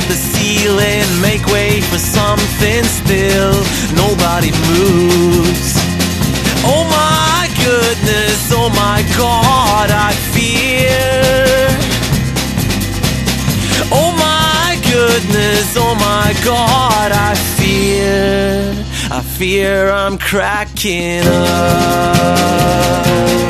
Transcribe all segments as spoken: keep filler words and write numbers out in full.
the ceiling, make way for something still. Nobody moves. Oh my goodness, oh my God, I fear. Oh my goodness, oh my God, I fear. I fear I'm cracking up.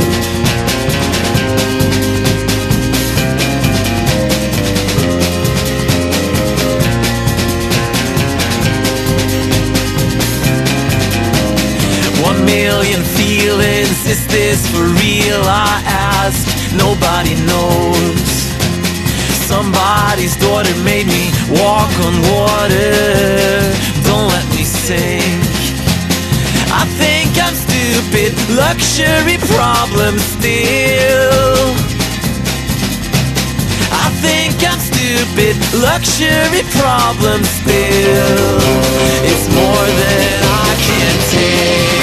One million feelings, is this for real? I ask, nobody knows. Somebody's daughter made me walk on water. Don't let me sink. I think I'm stupid, luxury problem still. I think I'm stupid, luxury problem still. It's more than I can take.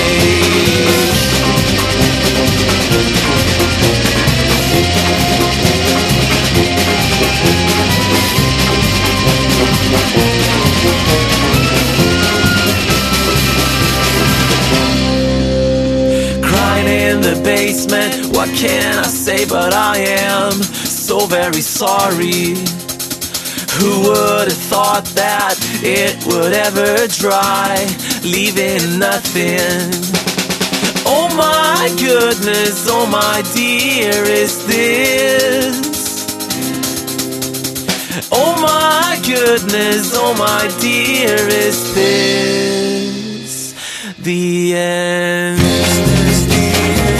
Crying in the basement, what can I say but I am so very sorry. Who would have thought that it would ever dry, leaving nothing? Oh my goodness, oh my dear, is this? Oh my goodness, oh my dear, is this the end? Is this the end?